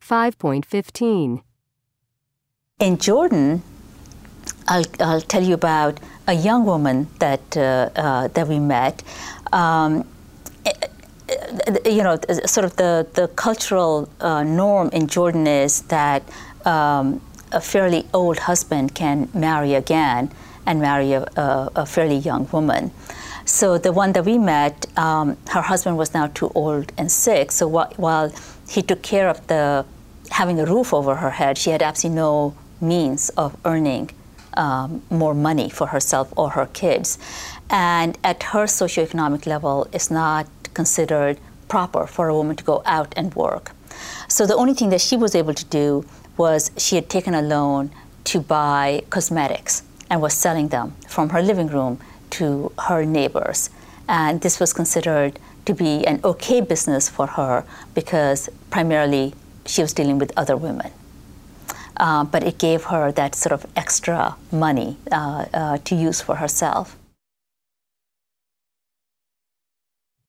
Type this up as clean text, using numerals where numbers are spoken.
5.15. In Jordan, I'll tell you about a young woman that we met. Sort of the cultural norm in Jordan is that a fairly old husband can marry again and marry a fairly young woman. So the one that we met, her husband was now too old and sick. So while he took care of having a roof over her head, she had absolutely no means of earning more money for herself or her kids. And at her socioeconomic level, it's not considered proper for a woman to go out and work. So the only thing that she was able to do was she had taken a loan to buy cosmetics and was selling them from her living room to her neighbors. And this was considered to be an okay business for her because primarily she was dealing with other women. But it gave her that sort of extra money to use for herself.